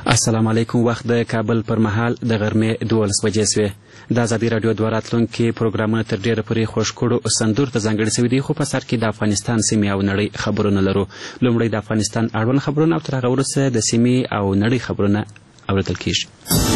السلام علیکم. وخت د کابل پر مهال د غرمې 12 بجې شوې. د ازادي راډیو دوه راتلونکي پروګرامونه تر ډیره پورې خوشکړو سندور ته ځانګړي شوي دي، خو په سر کې د افغانستان سیمې او نړۍ خبرونه لرو. لومړی د افغانستان اړوند خبرونه او تر هغه وروسته د سیمې او نړۍ خبرونه اورېدل کیږي.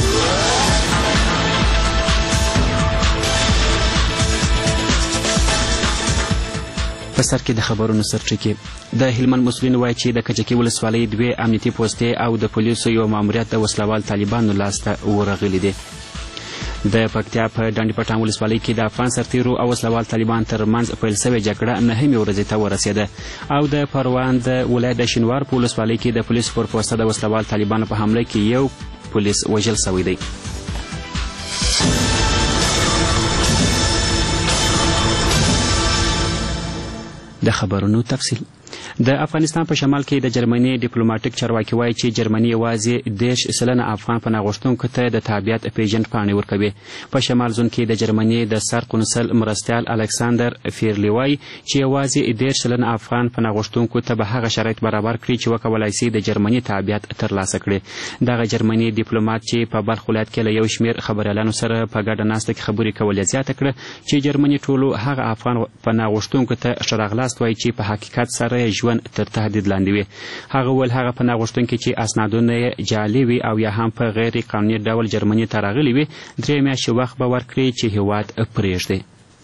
په سر کې د خبرونو سرچینې د هلمند مسؤلین وایي چې د کجکي ولسوالۍ 2 امنیتي پوستې او د پولیسو یو ماموریت د وسلوال طالبانو لاسته ورغلي دي. د پکتیا په ډنډ پټان ولسوالۍ کې د افغان سرتیرو او وسلوال طالبان ترمنځ پیل شوې جګړه 9مې ورځې ته ورسېده او د پروان د ولایت د شینوار په ولسوالۍ کې د پولیسو پر پوسته د وسلوال طالبانو په حمله کې یو پولیس وژل شوی دی. د خبرونو تفصیل. د افغانستان په شمال کې د جرمني ډیپلوماټیک چارواکي وایي چې جرمني یوازې 10% افغان پناه غوښتونکو ته د تابعیت پیژند پاڼې ورکوي. په شمال زون کې د جرمني د سر قونسل مرستیال الکساندر فیرلی وایي چې یوازې 10% افغان پناه غوښتونکو ته به هغه شرایط برابر کړي چې وکولای شي د جرمني تابعیت ترلاسه کړي. دغه جرمني ډیپلوماټ چې په بلخ ولایت کې له یو شمېر خبریالانو سره په ګډه ناسته کې خبرې کول زیاته کړه چې جرمني ټولو هغه افغان پناه غوښتونکو ته ښه راغلاست وایي چې په حقیقت سره ژوند تر تهدید لاندې وي. هغه وویل هغه پناه غوښتونکي چې اسنادونه یې جعلي وي او یا هم په غیر قانوني ډول جرمني ته راغلي وي 3 میاشتې وخت به ورکړي چې هیواد پرېږدي.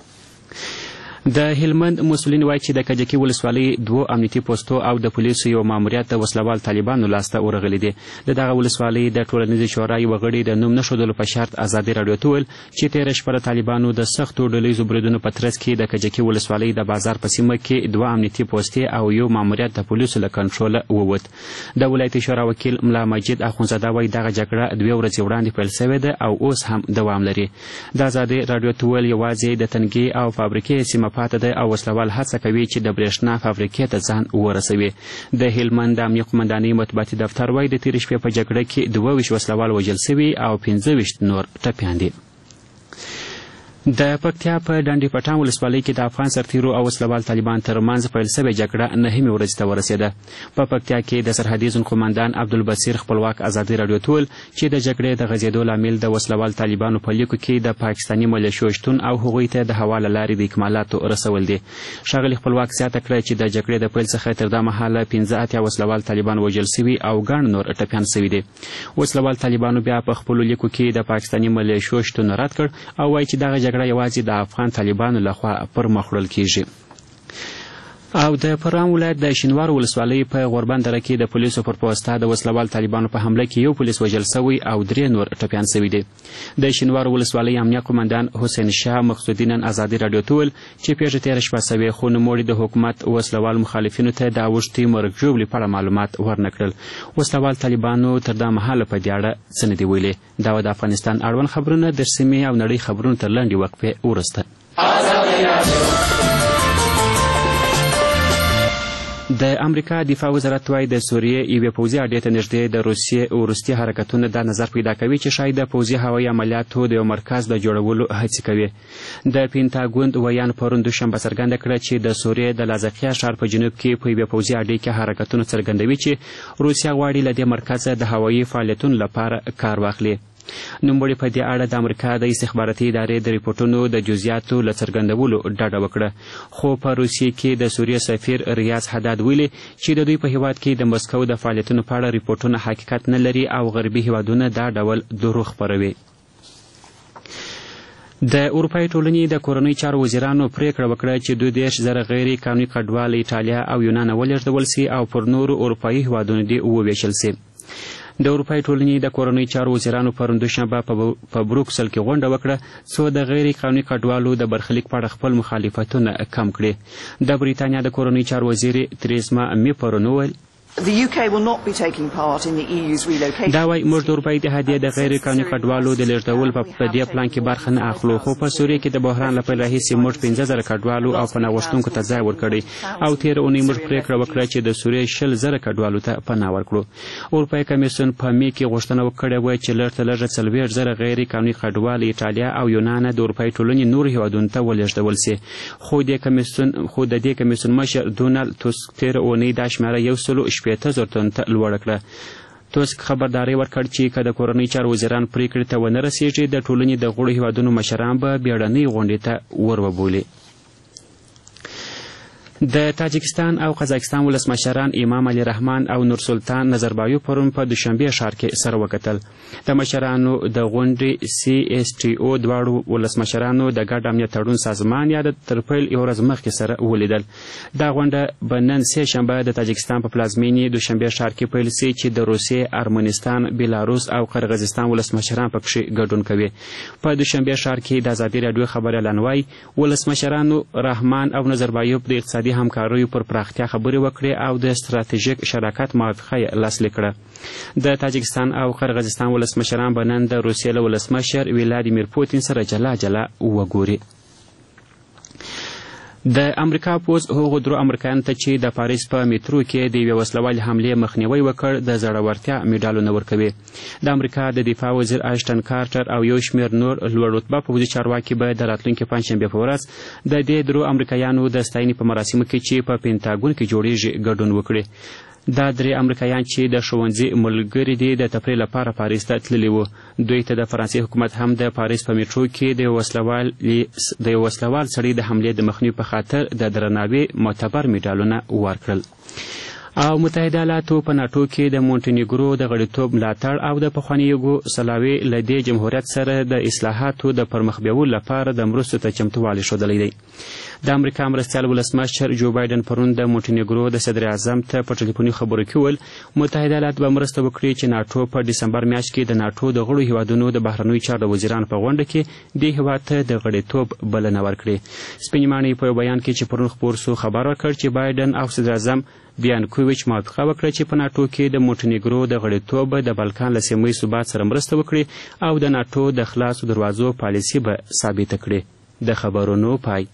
د هلمند مسؤلین وایي چې د کجکي ولسوالۍ 2 امنیتي پوستو او د پولیسو یو ماموریت د وسلوال طالبانو لاسته ورغلي دي. د دغه ولسوالۍ د ټولنیزې شورا یو غړي د نوم نښودلو په شرط ازادي راډیو ته وویل چې تېره شپه د طالبانو د سختو ډلهییزو بریدونو په ترڅ کې د کجکي ولسوالۍ د بازار په سیمه کې 2 امنیتي پوستې او یو ماموریت د پولیسو له کنټروله ووت. د ولایتي شورا وکیل ملا مجید اخونزاده وایي دغه جګړه 2 ورځې وړاندې پیل شوې ده او اوس هم دوام لري. د ازادي راډیو ته وویل یوازې د تنګي او فابریکې سیمه پاتې ده او وسلوال هڅه کوي چې د برېښنا فابریکې ته ځان ورسوي. د هلمند د امنیه قمندانۍ مطبوعاتي دفتر وایي د تېرې شپې په جګړه کې 22 وسلوال وژل شوي او 15 نور ټپیان دي. د پکتیا په ډنډ پټان ولسوالۍ کې د افغان سرتیرو او وسلوال طالبان ترمنځ پیل شوې جګړه 9مې ورځې ته ورسېده. په پکتیا کې د سرحدي زون قمندان عبدالبصیر خپلواک ازادي راډیو ته وویل چې د جګړې د غځېدو لامل د وسلوال طالبانو په لیکو کې د پاکستاني ملیشو شتون او هغوی ته د هوا له لارې د اکمالاتو رسول دي. ښاغلي خپلواک زیاته کړه چې د جګړې د پیل څخه تر دا مهاله 15 وسلوال طالبان وژل شوي او ګڼ نور ټپیان شوي دي. وسلوال طالبانو بیا په خپلو لیکو کې د پاکستاني ملیشو شتون رد کړ او وایي چې دغه جګړه یوازې د افغان طالبانو لخوا پر مخ وړل کیږي. او د پروان ولایت د شینوار ولسوالۍ په غوربند دره کې د پولیسو پر پوسته د وسلوال طالبانو په حمله کې یو پولیس وژل شوی او 3 نور ټپیان شوي دي. د شینوار ولسوالۍ امنیه قمندان حسین شاه مقصودی نن ازادي راډیو ته وویل چې پیښه تېره شپه شوې خو نوموړي د حکومت وسلوال مخالفینو ته د اوښتې مرګ ژوبلې په اړه معلومات ورنه کړل. وسلوال طالبانو تر دا مهاله په دې اړه څه نه دي ویلي. دا د افغانستان اړوند خبرونه د سیمې او نړۍ خبرونو تر لنډې وقفې وروسته. د امریکا دفاع وزارت وایي د سوریې یوې پوځي اډې ته نږدې د روسیې وروستي حرکتونه دا نظر پیدا کوي چې شاید د پوځي هوایي عملیاتو د یو مرکز د جوړولو هڅې کوي. د پینټاګون ویان پرون دوشنبه څرګنده کړه چې د سوریې د لازقیه ښار په جنوب کې په یوې پوځي اډې کې حرکتونه څرګندوي چې روسیه غواړي له دې مرکزه د هوایي فعالیتونو لپاره کار واخلي. نوموړي په دې اړه د امریکا د استخباراتي ادارې د ریپورټونو د جزئیاتو له څرګندولو ډډه وکړه، خو په روسیې کې د سوریې سفیر ریاض حداد ویلي چې د دوی په هیواد کې د مسکو د فعالیتونو په اړه ریپورټونه حقیقت نه لري او غربي هیوادونه دا ډول دروغ خپروي. د اروپایي ټولنې د کورنۍ چارو وزیرانو پریکړه وکړه چې 22,000 غیر قانوني کډوال ایټالیا او یونان ولېږدول شي او پر نورو اروپایي هیوادونو دې وویشل شي. د اروپایي ټولنې د کورنۍ چارو وزیرانو پرون دوشنبه په بروکسل کې غونډه وکړه څو د غیر قانوني کډوالو د برخلیک په اړه خپل مخالفتونه کم کړي. د بریتانیا د کورنۍ چارو وزیر تریسما می پرون وویل The UK will not be taking part in the EU's relocation. دا وایي موږ د اروپایي اتحادیې د غیر قانوني کډوالو د لېږدولو په دې پلان کې برخه نه اخلو، خو په سوریې کې د بحران له پیل راهیسې موږ 15,000 کډوالو او پناه غوښتونکو ته ځای ورکړی او تېره اونۍ موږ پرېکړه وکړه چې د سوریې 20,000 کډوالو ته پناه ورکړو. اروپایي کمیسیون په می کې غوښتنه وکړې وه چې لږ تر لږه 40,000 غیر قانوني کډوال ایټالیا او یونان د اروپایي ټولنې نورو هیوادونو ته ولېږدول شي، خو د دې کمیسیون مشر ډونالډ ټوسک تېره اونۍ دا شمېره 180,000 ته لوړه کړه. توسک خبرداری ورکړ چې که د کورنۍ چارو وزیران پریکړې ته ونه رسیږي د ټولنې د غړو هیوادونو مشران به بیړنۍ غونډې ته وروبولي. د تاجکستان او قزاقستان ولسمشران امام علي رحمان او نورسلطان نظربایو پرون په دوشنبه ښار کې سره وکتل. د مشرانو د غونډې CSTO دواړو ولسمشرانو د ګډ امنیت تړون سازمان یا د تر پیل یوه ورځ مخکې سره ولیدل. دا غونډه به نن سه شنبه د تاجکستان په پلازمینې دوشنبه ښار کې پیل سي چې د روسیې، ارمنستان، بیلاروس او قرغیزستان ولسمشران پکښې ګډون کوي. په دوشنبه ښار کې د ازادي راډیو خبریالان وایي ولسمشرانو رحمان او نظربایو د اقتصادي همکاریو پر پراختیا خبرې وکړې او د ستراتیژیک شراکت موافقه یې لاسلیک کړه. د تاجکستان او قرغیزستان ولسمشران به نن د روسیې له ولسمشر ولادیمیر پوتین سره جلا جلا وګوري. د امریکا پوځ هغو درو امریکایانو ته چې د پاریس په میترو کې د یوې وسلوالې حملې مخنیوی وکړ د زړورتیا میډالونه ورکوي. د امریکا د دفاع وزیر اشټن کارټر او یو شمېر نور لوړ رتبه پوځي چارواکي به د راتلونکي پنجشنبې په ورځ د دې درو امریکایانو د ستاینې په مراسمو کې چې په پینټاګون کې جوړیږي ګډون وکړي. دا درې امریکایان چې د ښوونځي ملګري دي د تفریح لپاره پاریس ته تللي وو. دوی ته د فرانسې حکومت هم د پاریس په میټرو کې د یو وسلوال سړي د حملې د مخنیوي په خاطر د درناوي معتبر میډالونه ورکړل. او متحده ایالاتو په ناټو کې د مونټینیګرو د غړیتوب ملاتړ او د پخواني یوګوسلاوي له دې جمهوریت سره د اصلاحاتو د پرمخ بیولو لپاره د مرستو ته چمتووالی ښودلی دی. د امریکا مرستیال ولسمشر جو بایدن پرون د مونټینیګرو د صدر اعظم ته په ټلیفوني خبرو کې وویل متحده ایالات به مرسته وکړي چې ناټو په ډسمبر میاشت کې د ناټو د غړو هیوادونو د بهرنیو چارو د وزیرانو په غونډه کې دې هیواد ته د غړیتوب بلنه ورکړي. سپینې ماڼۍ په یو بیان کې چې پرون خپور سو خبر ورکړ چې بایدن او صدر اعظم بیانکوویچ موافقه وکړه چې په ناټو کې د مونټینیګرو د غړیتوب د بلکان له سیمه ییز ثبات سره مرسته وکړي او د ناټو د خلاصو دروازو پالیسي به ثابته کړي. د خبرونو پای.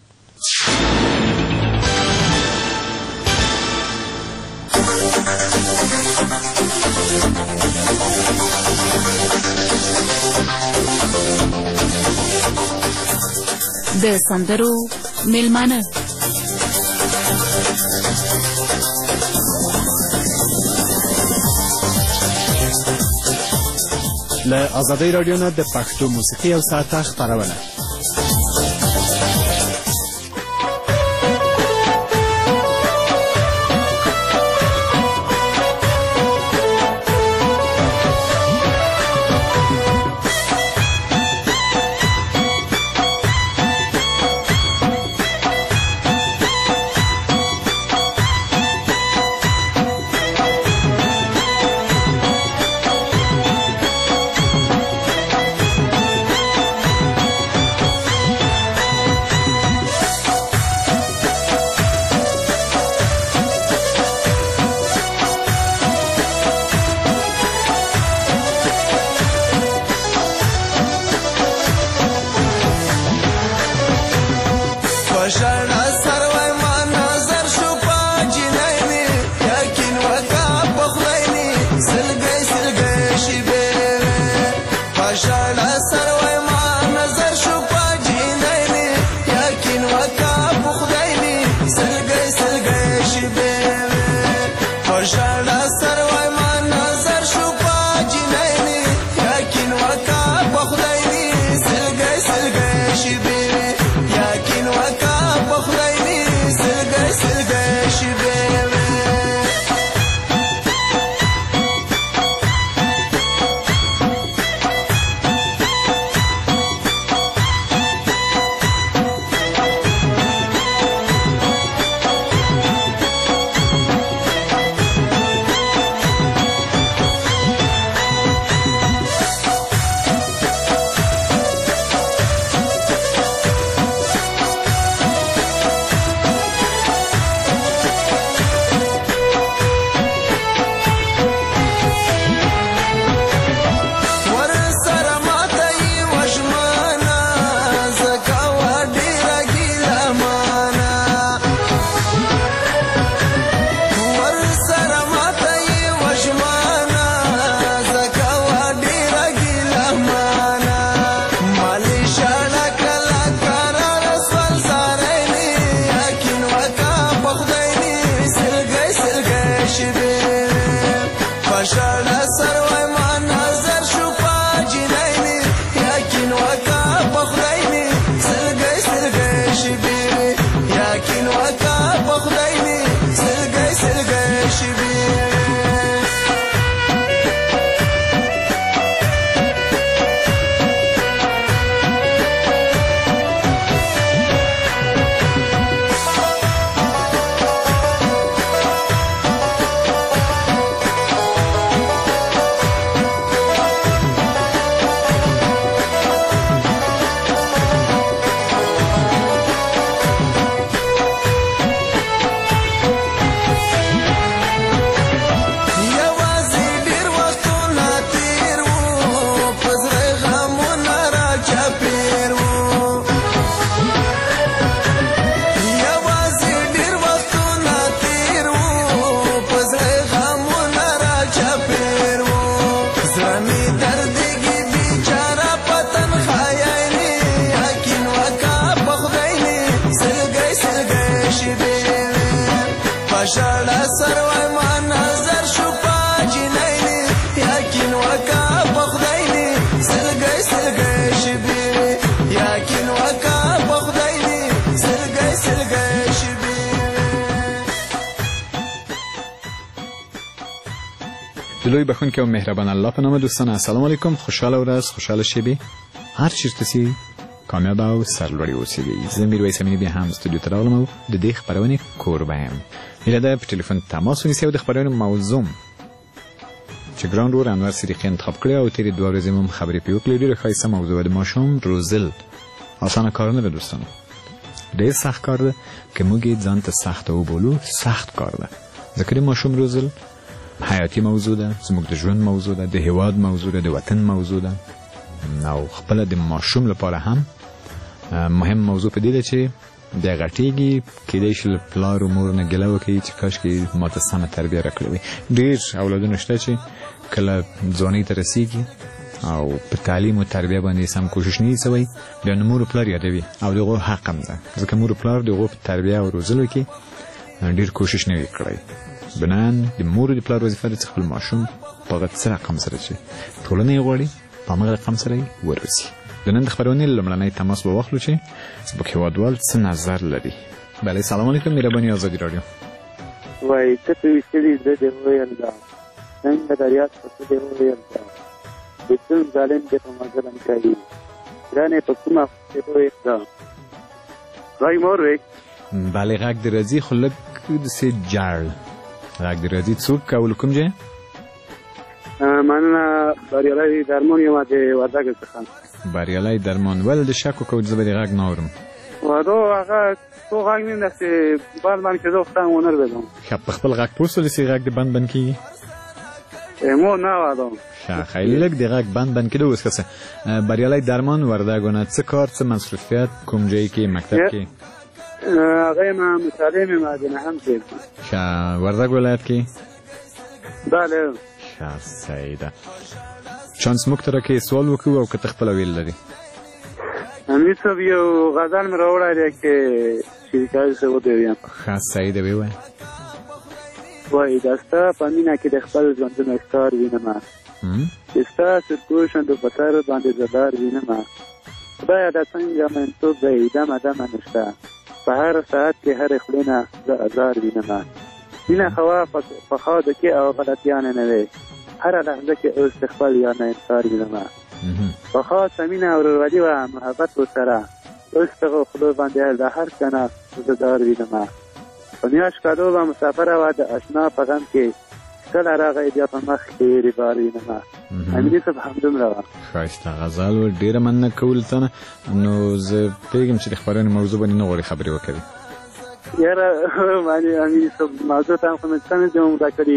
د سندرو میلمانه له ازادۍ راډیو نه د پښتو موسیقي او ساعته خپرونه. ماشاءالله سروای ما نظر شو پاجنینی یقین وکا بخدینی سلګي سلګي شبي یقین وکا بخدینی سلګي سلګي شبي. دلوی بخون که و مهربان الله په نام دوستان السلام علیکم. خوشحال ورځ خوشحال شبي هر چیرته سي کامیاب او سرلوړي اوسئ. زه میرویس امینی بیا هم استودیو ته راغلم او د دې خپرونې کوربه یم. هیله ده په ټلیفون تماس ونیسئ او د خپرونې موضوع چې ګران رور انور صدیقی انتخاب کړی او تیرې 2 ورځې مو خبرې پرې وکړې. ډېره ښایسته موضوع د ماشوم روزل. اسانه کار نه ده دوستانو، ډېر سخت کار ده که موږ یې ځان ته سخت وبولو. سخت کار ده ځکه د ماشوم روزل حیاتي موضوع ده، زموږ د ژوند موضوع ده، د هیواد موضوع ده، د وطن موضوع ده او خپله د ماشوم لپاره هم مهم موضوع په دې ده چې د غټېږي کېدای شي له پلار و مور نه ګیله وکړي چې کاشکې ما ته سمه تربیه راکړې وي. ډېر اولادونه شته چې کله ځوانۍ ته رسېږي او په تعلیم و تربیه باندې سم کوشش نه کوي، بیا نو مور و پلار یادوي او د هغو حق هم ده ځکه مور و پلار د هغو په تربیه او روزلو کې ډېر کوشش نه وي کړی. بنان د مور و د پلار وظیفه ده چې خپل ماشوم په هغه څه رقم سره چې ټولنه یې غواړي په همغه رقم سره یې ورسي. د نن د خپرونې لومړنی تماس به واخلو چې زموږ هېوادوال څه نظر لري. بله سلام علیکم مهرباني ازادي راډیو. وایي څه پې ویشتلي زه دې وویل دا څنګه د ریاض په څه دې وویل دا د څوم ظالم دې په مظلم کوي ګرانې په کومه دې وویل دا غږ مور وی. بله غږ دې راځي خو لږ داسې جړ غږ دې راځي. څوک او له کوم ځای؟ مننه بریالی درمون یم د وردګ څخه. بریالی درمان ولې د شک وکړو چې زه به دې غږ نه اورم؟ وادو هغه تو غږ مې داسې بند بند کېدو خو څنګه ونه رسېدم. ښه په خپل غږ پوه شولې چې غږ دې بند کېږي؟ مو نه وادو ښه خیلی لږ د غږ بند کېدو. اوس ښه بریالی درمان وردګونه څه کار څه مصروفیت کوم ځای کې مکتب کې؟ هغه یم مطالعې مې مدینه هم کې. ښه وردګ ولایت کې؟ بله ښه صحیح ده. چانس موږ ته راکړې سوال وکړو او که ته خپله ویل لري؟ امیر صاحب یو غزل مې راوړی دی چې شریکوي زه ودې ویم. ښه صحیح ده ویې وایي دا ستا په مینه کې د خپل ژوندون ښکار وینمه چې ستا سرکو شونډو په سر باندې زدار وینمه خدایه دا څنګه منتوب دی دمه دمه نشته په هر ساعت کې هرې خولې نه زه ازار وینمه مینه خوا په خاده کې او غلطیانې نه وی هره لحظه کې اوس د خپل یار نه انتظار وینمه په خاصه مینه او ورورولي وه محبت ورسره اوس دغه خولو باندې د هر څه نه زه دار وینمه په میاشت کالو به مسافره وه د اشنا په غم کې کله راغی بیا په مخ کې ریبار وینمه. امیني صاحب همدومره وه. ښایسته غزل و. ډېره مننه کول ته نه نو زه پوهېږم چې د خپرونې موضوع باندې نه غواړې خبرې وکړې. یاره امیني صاحب موضوع ته هم خو مې سمې ځای موده کړي.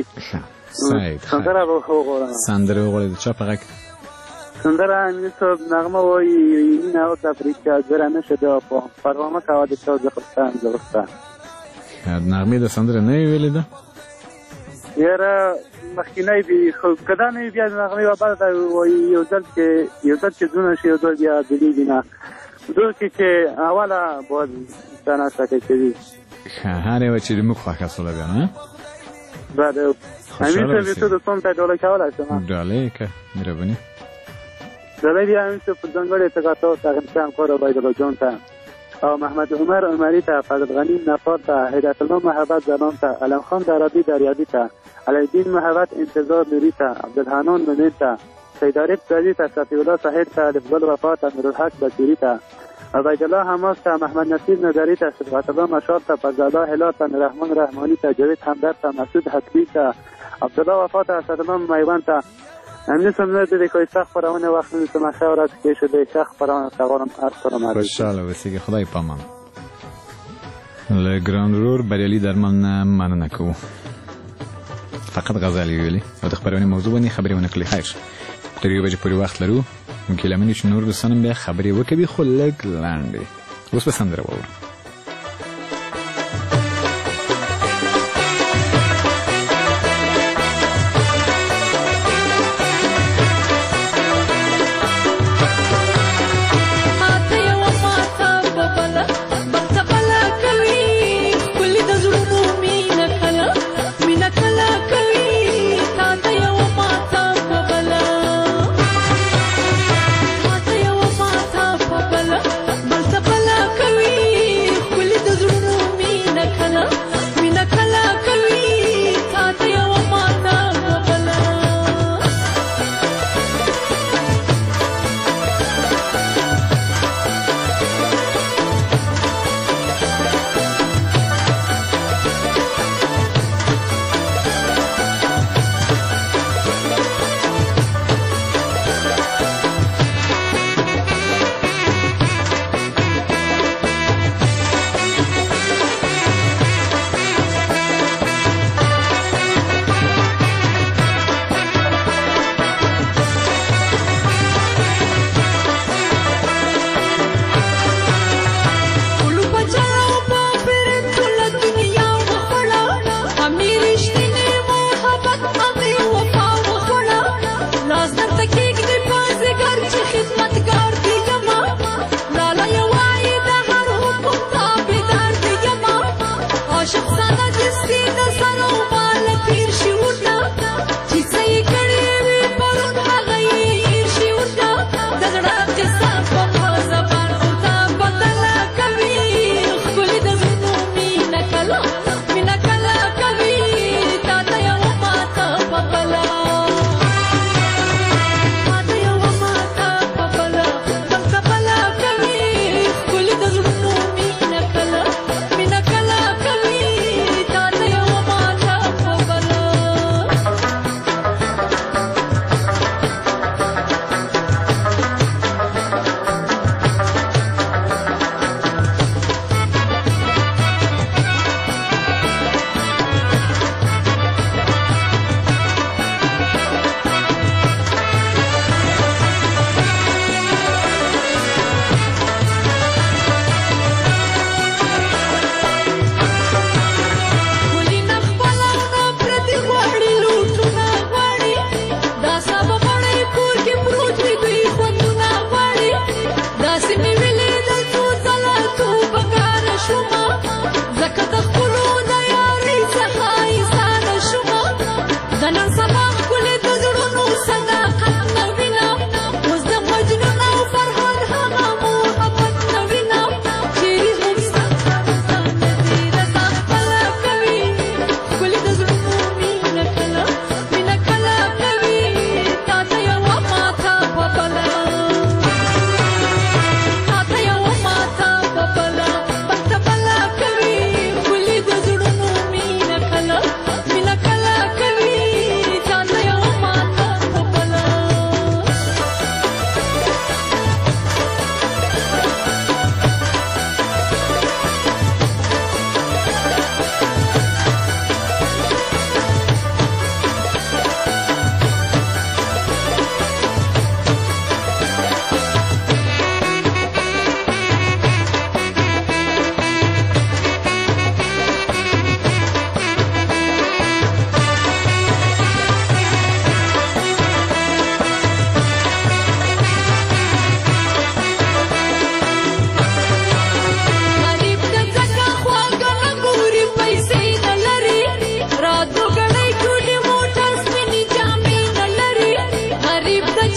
سندره به وغواړم. سندره وغواړې د چا په غږ؟ سندره امیني صاحب نغمه وایي مینه او تفریق زره نشده پروا مه کوه د چا زخستان زغسته. نغمې د سندره نه وی ویلې ده؟ یاره مخکینی وي خو که دا نه وي بیا د نغمې بابا ته وایي یو ځل چې زونه شي یو ځل بیا بېلېږي نه دو کې چې اوله باید انسان هڅه کوي. ښه هر یوه چې زموږ خوښه سوله بیا نه؟ بله امین صاحب یو څه د سونګ ته ډالۍ کولی شم؟ ډالۍ که مهرباني. ډالۍ بیا امین صاحب په ځانګړې توګه تاسو ته غنشان کور عبیدالله جان ته او محمد عمر عمري ته فضل غنی نفار ته هدایت الله محبت زنان ته علم خان درابی دریابی ته علیالدین محبت انتظار نوری ته عبدالحنان منیر ته سیدارب زادی ته صفی الله صاحب ته لفظل وفا ته نورالحق بصیری ته عبیدالله حماس ته محمد نصیر نظری ته صدقت الله مشار ته فضلالله هلال ته رحمان رحمانی ته جاوید همدرد ته مسعود حکمی ته عبدالله وفا ته اسدالله میوند ته امنی سمنه د کوئی سخت خبرونه وخت نو تماشا ورات کې شوه سخت خبرونه تاغورم ارسلم خوشاله وسیږي خدای پامان. له ګران رور بریالي درمان نه مننه کوو. فقط غزل ویلي او د خبرونه موضوع باندې خبرې ونه کړې. خیر تر یو بجې پورې وخت لرو ممکن لمنې چې نور دوستان بیا خبرې وکړي خو لږ لاندې. اوس به سندره واورو. کله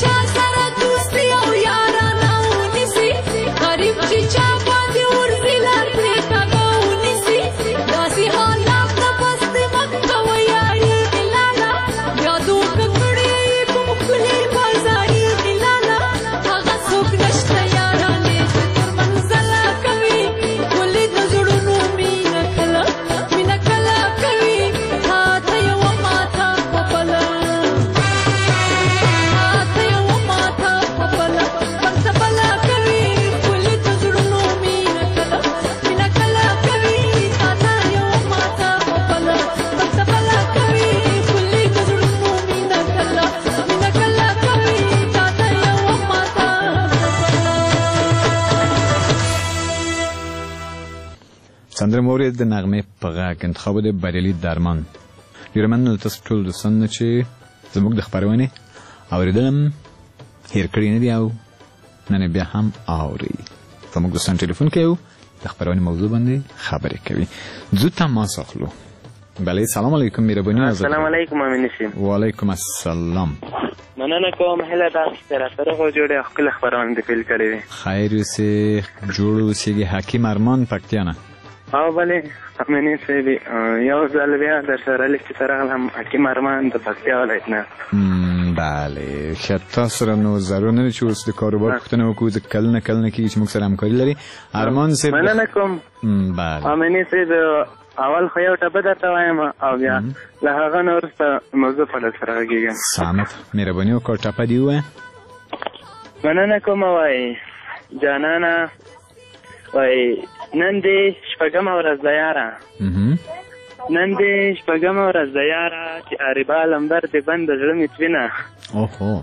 سندره مورد نغمه په غږ انتخاب د بریالي درمان ډېر مننه تاسو ټول دوستان چې زموږ د خپرونې اورېدلم هېر کړي نه دي او نن بیا هم اوري زموږ دوستان ټلیفون کوي د خپرونې موضوع باندې خبرې کوي ځو تماس اخلو بله سلام علیکم مهرباني السلام علیکم امین شي وعلیکم السلام مننه کوم هله تاسو سره خو جوړه خپل خبرونه د پیل کړې خیر اوسې جوړ اوسېږي حکیم ارمان پکتیانه او بله امین شي یو ځل بیا در سره لیک سره هم حکیم ارمان د پکتیا ولایت نه بله ښه تاسو سره نو ضرور نه چې اوس د کاروبار پوښتنه وکړو چې کله نه کېږي چې موږ سره همکاري لري ارمان صاحب مننه کوم بله امین صاحب اول خو یو ټپه درته وایم او بیا له هغه نه وروسته موضوع په سره غږېږم سمت مهرباني وکړه ټپه دې ووایه مننه کوم وایي جانانه وایي نن دې شپږمه ورځ ده یاره نن دې شپږمه ورځ ده یاره چې عاربه لمبر دې بند د زړه مې توینه اوهو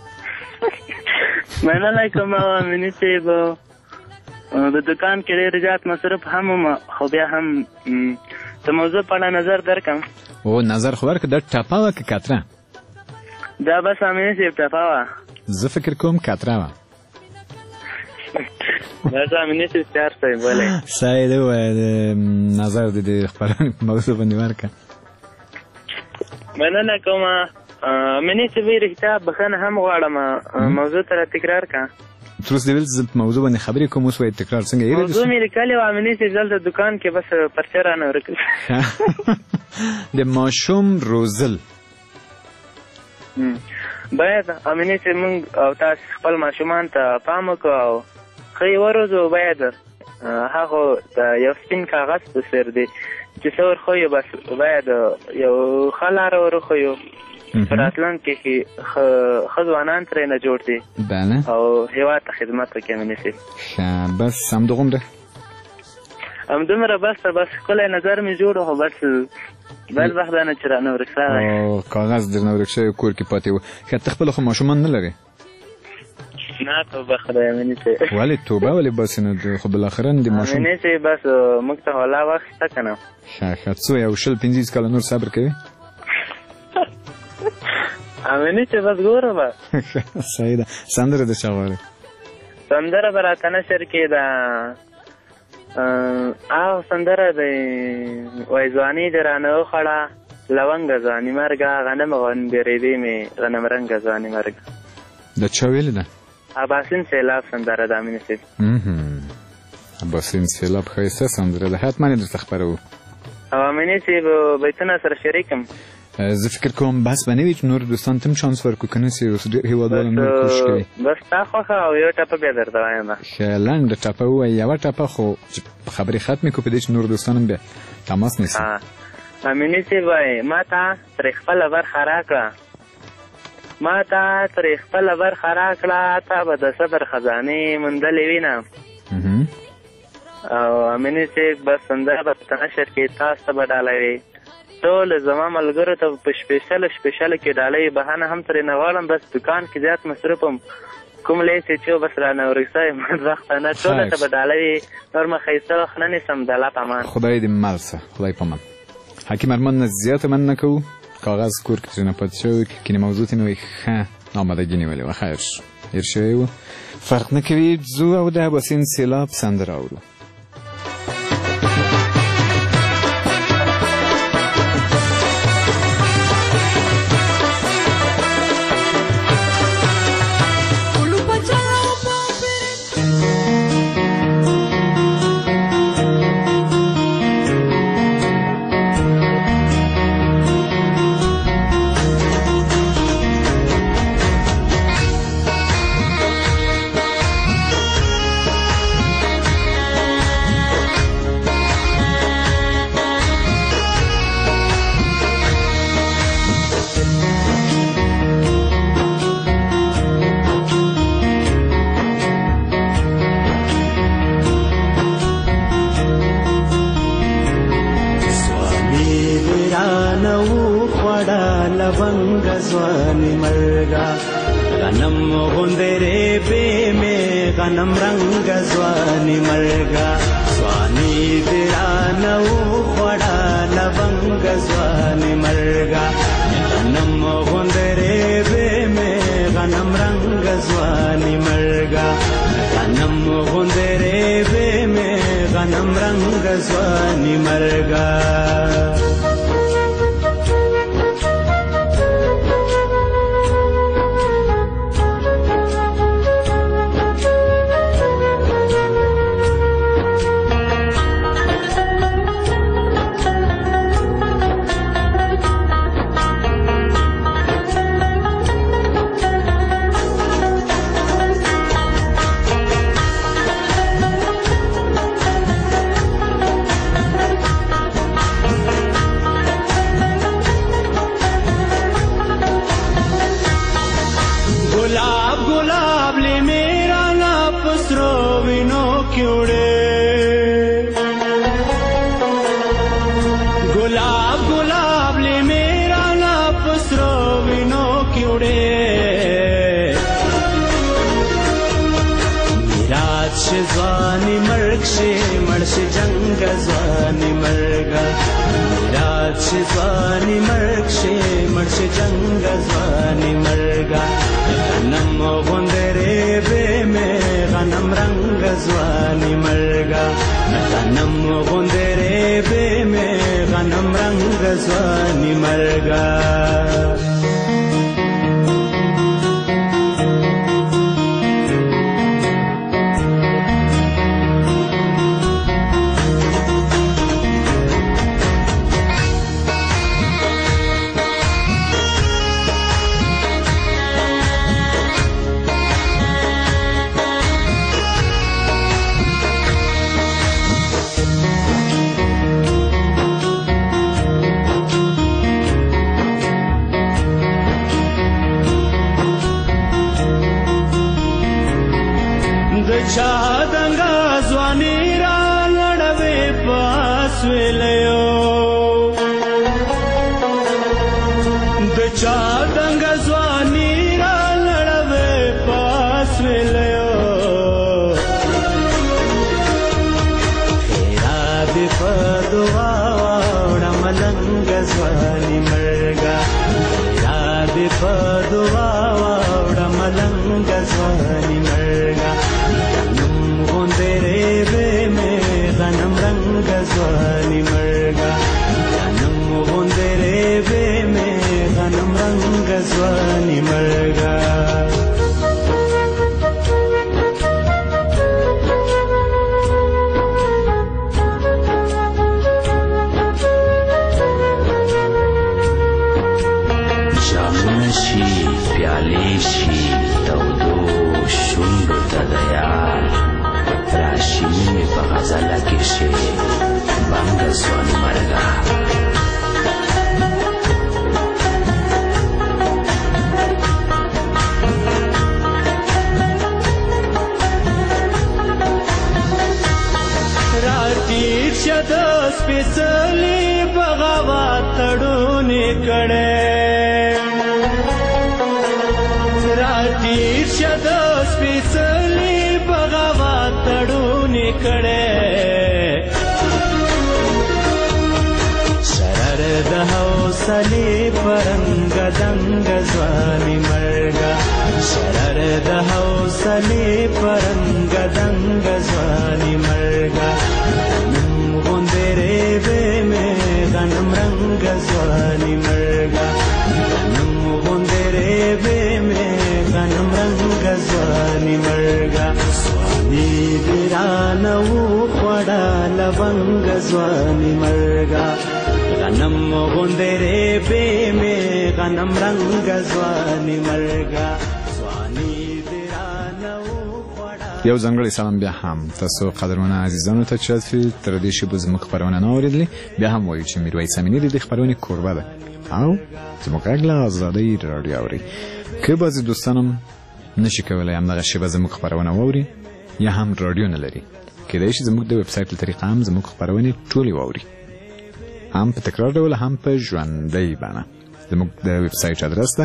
مننه کوم امین صاحب د دکان کې ډېر زیات مصرف هم وم خو بیا هم د موضوع په اړه نظر درکم او نظر خو ورکړه دا ټپه وه که کتره دا بس امین صاحب ټپه وه زه فکر کوم کتره وه بس امین صاحب تیار صاحب ولې سعی دې ووایه نظر دې د خپرونې په موضوع باندې ورکړه مننه کوم امین صاحب رښتیا بخښنه هم غواړم موضوع ته تکرار کړه تر اوسه دې ویل چې په موضوع باندې خبرې کوم اوس وایي تکرار څنګه یې موضوع مې لیکلې وه امین صاحب دلته دکان کې بس پرچه رانه ورکړه د ماشوم روزل باید امین صاحب موږ او تاسو خپل ماشومان ته پام وکړو او ښه یې وروزو باید هغه د یو سپین کاغذ په څېر دی چې څه ورښیو بس باید یو ښه لاره ورښیو په راتلونکي کې ښه ځوانان ترېنه جوړ دي او هېواد ته خدمت وکړي امین صاحب ښه بس همدغومره همدومره بس ښکلی نظر مې جوړ خو بس بل وخت دا نه چې رانه ورک شوی او کاغذ درنه ورک شوی کور کې پاتې و ښه ته خپله خو ماشومان نه لرې نه توبه خدای امین صاحب ولې توبه ولې بس نه خو بالاخره د ماشوم امین صاحب بس موږ ته حالا وخت شته که نه ښه څو یو 15 کاله نور صبر کوي امین صاحب بس ګوره به صحیح ده سندره د چا غواړې سندره به راته نشر کې ده هغه سندره دی وایي ځواني دې رانه وخوړه لونګه ځواني مرګه غنم غونډېرېدې مې غنم رنګه ځواني مرګه د چا ویلې ده اباسین سیلاب سندره ده امین صاحب اباسین سیلاب ښایسته سندره ده حتما یې درته خپروو او امین صاحب بیتونه سره شریکم زه فکر کوم بس به نه وي چې نور دوستان ته هم چانس ورکړو که نه سي اوس ډېر هېوادوال نور کوشش کوي بس تا خوښه او یو ټپه بیا درته وایم ښه لنډه ټپه ووایي یوه ټپه خو چې خبرې ختمې کړو په دې چې نور دوستان هم بیا تماس نیسي امیني صاحب وایي ما ته ترې خپله برخه راکړه ما ته ترې خپله برخه راکړه تا به د صبر خزانې موندلې وینم او امیني صاحب بس سندره به په نشر کې تاسو ته به ډالوي ټول زما ملګرو ته په شپېشله کې ډالۍ بهانه هم ترې نه غواړم بس دکان کې زیات مصروف م کوم لیسې چې بس رانه ورک شوی وخته نه ټوله ته به ډالۍ نور مه ښایسته وخت نه نیسم د الله په امان خدای دې مل شه خدای په امان حکیم ارمان نه زیاته مننه کوو کاغذ کور کې ترېنه پاتې شوی کنې موضوع ته مې وایي ښه آمادګي نیولې وه خیر هېر شوی و فرق نه کوي ځو او د اباسین سیلاب سندره اورو غندرې به مې غنم رنگ ځواني مرګا ځواني درانه وړه لونګ ځواني مرګا غنم غندرې به مې غنم رنگ ځواني مرګا غنم غندرې به مې غنم رنگ ځواني مرګا ځواني مرګ شي مرش جنگ ځواني مرګا رات شي ځواني مرګ شي مرش جنگ ځواني مرګا غنم غندرې به مې غنم رنگ ځواني مرګا غنم غندرې به مې غنم رنگ ځواني مرګا چادنگا ځواني را لړوي پاس ویلو د چادنگا ځواني را لړوي پاس ویلو خیرا به پدوا وړم لنګ ځواني مرګا خیرا به پدوا وړم لنګ ځواني مرګا غنم رنگ ځواني مرګا غنم غندرې به مې غنم رنگ ځواني مرګا جامونه شي پیالې شي تودو شونډو ته د یار راشي مې په غزله کې شي بنګ ځواني مرګا راټیټ شه د سپېڅلي بغاوت تړونې کړی راټیټ شه د سپېڅلي بغاوت تړونې کړی شرر د حوصلې پرنګ دنګ ځواني مرګا شرر د حوصلې پرنګ دنګ ځواني مرګا غنم غندرې به مې غنم رنګ ځواني مرګا غنم غندرې به مې غنم رنګ ځواني مرګا ځواني درانه وړه لونګ ځواني مرګا غنم غندرې به مې غنم رنگ ځواني مرګا ځواني درانه یو ځانګړی سلام بیا هم تاسو قدرمنو عزیزانو ته چې تر دې شی به زموږ خبرونه نه اوریدلې بیا هم وایو چې میرویس امینی د خبرونه کوربه ده او زموږ اګلا آزادۍ رادیو اوري که بعضی دوستانم نشي کولای هم دغه شی به زموږ خبرونه واوري یا هم رادیو نه لري کېدای شي زموږ د ویب سایټ له طریقه هم زموږ خبرونه ټولې واوري هم په تکرار ډول هم په ژوندۍ بڼه زموږ د ویب سایټ ادرس ده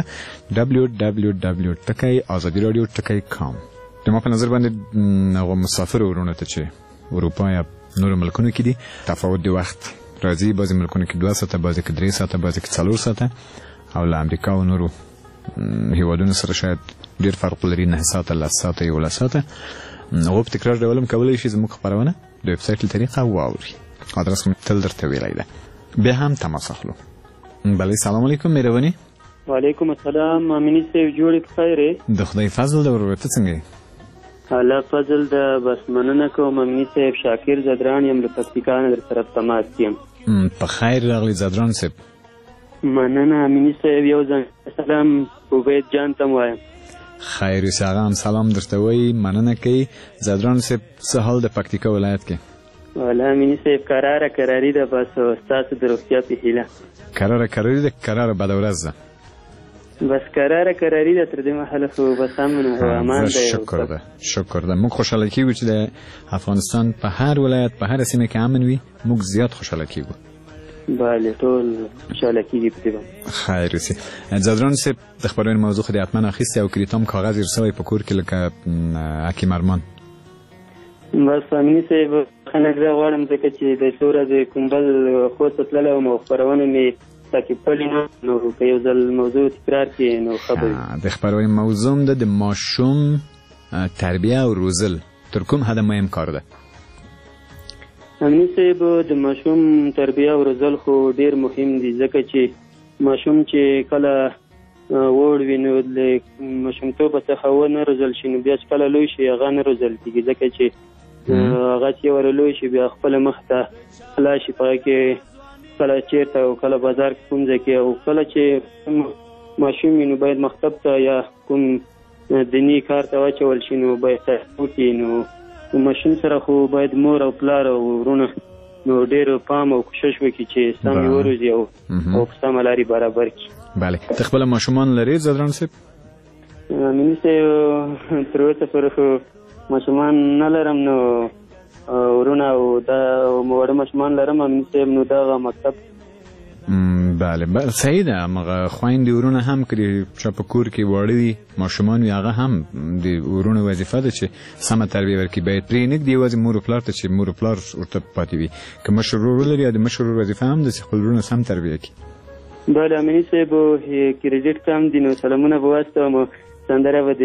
www.azadiradio.com. د ما په نظر باندې هغه مسافر ورونه ته چې اروپا یا نور ملکونو کې دي تفاوت د وخت راځي، بعضې ملکونو کې 2 ساعته، بعضې کې 3 ساعته، بعضې کې 4 ساعته، او له امریکا او نورو هیوادونو سره شاید ډېر فرق لري، 9 ساعته، 10 ساعته، 11 ساعته. هغه په تکرار ډول هم کولی شي زموږ خپرونه د ویب سایټ له طریقه واوري. ادرس مې تل درته ویلی ده. بیا هم تماس اخلو. بله، سلام علیکم، مهرباني. وعلیکم السلام. امینی صاحب جوړې په خیر یې؟ د خدای فضل ده. ورور ته څنګه یې؟ الله فضل ده. بس مننه کوم امینی صاحب. شاکر زدران یم له پکتیکا نه در طرف تماس یم. په خیر راغلی زدران صاحب. مننه امینی صاحب. یو ځل سلام عبید جان ته وایم. خیر یوسف آقا هم سلام درته وایي، مننه کوي. زدران صاحب څه حال د پکتیکا ولایت کې؟ والله امینی صاحب کراري ده. بس ستاسو د روغتیا په هیله. کراري ده، کراره بده ورځ ده. بس کراري ده تر دې مهاله خو بس امن او امان ده. شکر ده. موږ خوشحاله کیږو چې د افغانستان په هر ولایت په هر سیمه کې امن وي. موږ زیات خوشحاله کیږو. بله ټول خوشحاله کیږي په دې باندې. خیر اوسې. زدران صاحب د خبرونې موضوع خو دې حتما اخیستې او کریتام کاغذ یې رسوی په کور کې لکه حکیم ارمان. بس امیني صاحب خلک زه غواړم ځکه چې د څو ورځې کوم بل خوست ته تللی وم او خپرونه مې تعقیب کړې نه، نو که یو ځل موضوع تکرار کړي نو خبرې. د خپرونې موضوع ده د ماشوم تربیه او روزل. تر کوم حده مهم کار ده؟ امیني صاحب د ماشوم تربیه او روزل خو ډېر مهم دي، ځکه چې ماشوم چې کله وړ وي نو د ماشومتوبه څخه ونه روزل شي نو بیا چې کله لوی شي هغه نه روزل کېږي، ځکه چې هغه چې ور لوی شي بیا خپله مخ ته خلاص شي، په هغه کې کله چېرته او کله بازار کې کوم ځای کې، او کله چې ماشوم وي نو باید مکتب ته یا کوم دیني کار ته واچول شي نو باید وکړي. نو ماشوم سره خو باید مور او پلار او ورونه نو ډېر پام او کوشش وکړي چې سمې وروزي او په سمه لارې برابر کړي. بله. ته خپله ماشومان لرې زدران صاحب؟ امیني صاحب تر اوسه پورې خو ماشومان نه لرم، نو ورونه او دا واړه ماشومان لرم امیني صاحب. نو دغه مکتب بله صحیح ده. هغه خویندې ورونه هم کړي چې په کور کې واړه وي ماشومان وي، هغه هم د ورونو وظیفه ده چې سمه تربیه ورکړي. باید پرې نږدې یوازې مور و پلار ته چې مور و پلار ورته پاتې وي. که مشر ورور ولري یا د مشر ورور وظیفه هم ده چې خپل ورونه سم تربیه کړي. بله امیني صاحب کریډیټ کم دي نو سلامونه به واستوم. سندره به د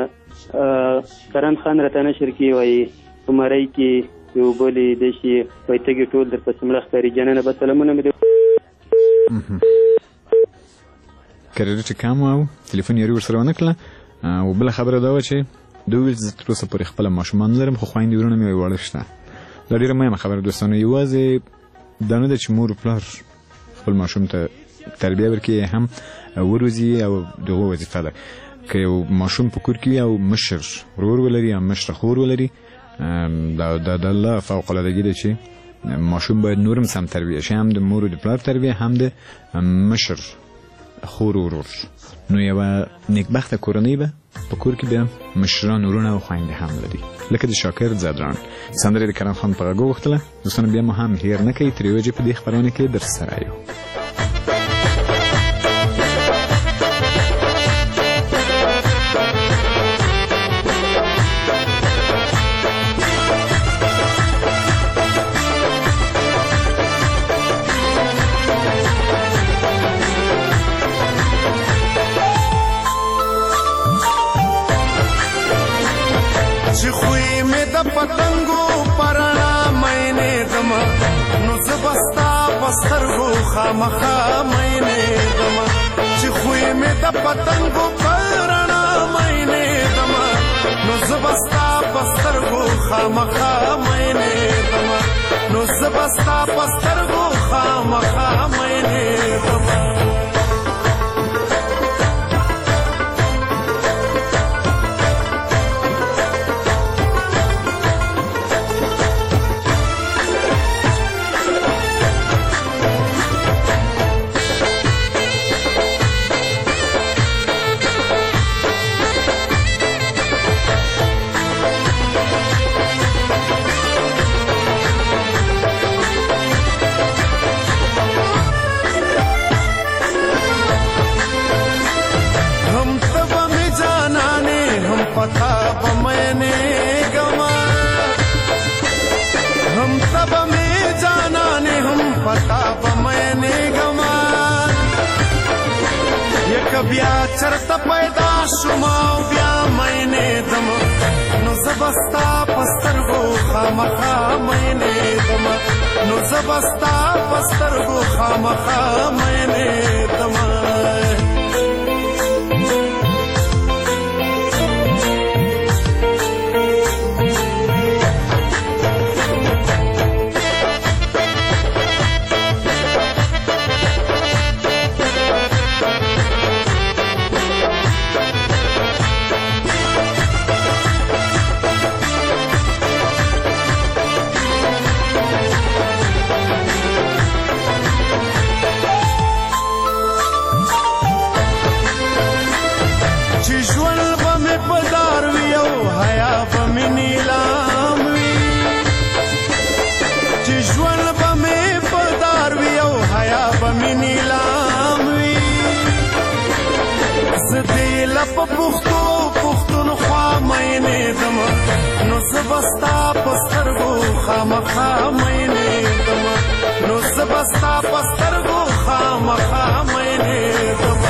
کرن خان راته نشر کې وایي په مرۍ کې یو بلې دی شي وایي تږي ټول در پسې مړه ښکاري جانانه. به سلامونه مې کریډیټ کم او تلیفون یې ورسره ونه کړله. او بله خبره دا وه چې دوی ویل زه تر اوسه پورې خپله ماشومان لرم خو خویندې ورونه مې واړه شته. دا ډېره مهمه خبره دوستانو. یوازې دا نه ده چې مور پلار خپل ماشوم ته تربیه ورکړي، هم وروزي او دغه وظیفه ده. که یو ماشوم په کور کې وي او مشر ورور ولري یا مشره خور ولري، دا د الله فوق‌العادهګي ده چې ماشوم باید نور هم سم تربیه شي، هم د مور او د پلار تربیه، هم د مشر خور ورور. نو یوه نیکبخته کورنۍ به په کور کې بیا مشران ورونه او خویندې هم لري، لکه د شاکر زدران. سندرې د کرم خان په غږ وغوښتله. دوستانو بیا مو هم هیر نه کوي، تر یوې وجې په دې خپرونه کې در سره یو. پتنګو پرانا مینه دما نو زبستا پسترګو خامخا مینه دما چې خوې مې د پتنګو پرانا مینه دما نو زبستا پسترګو خامخا مینه دما نو زبستا پسترګو خامخا مینه دما. پتا بمنے گما ہم تب میں جانا نے ہم پتا بمنے گما یک بیا چرت پیدا شما بیا میں نے دم نو زبستا پستر گو خامخا میں نے دم نو زبستا پستر گو خامخا میں نے دم پختو پختونخوا میں نے دم نو زبستا پسترگو خامخا میں نے دم نو زبستا پسترگو خامخا میں نے دم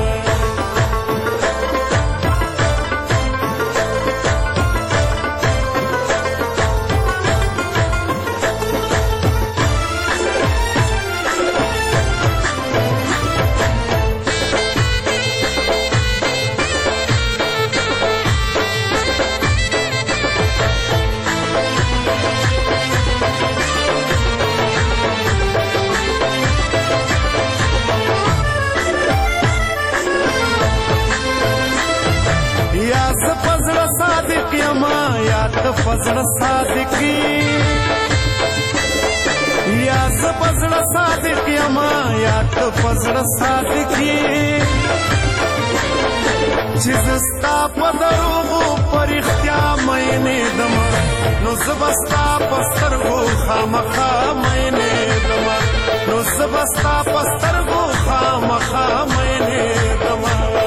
فضل صادقی یا فضل صادق یما یا فضل صادقی چیزستا پدروغو پر اختیا میں نے دم نو زبستا پسترگو خامخا میں نے دم نو زبستا پسترگو خامخا میں نے دم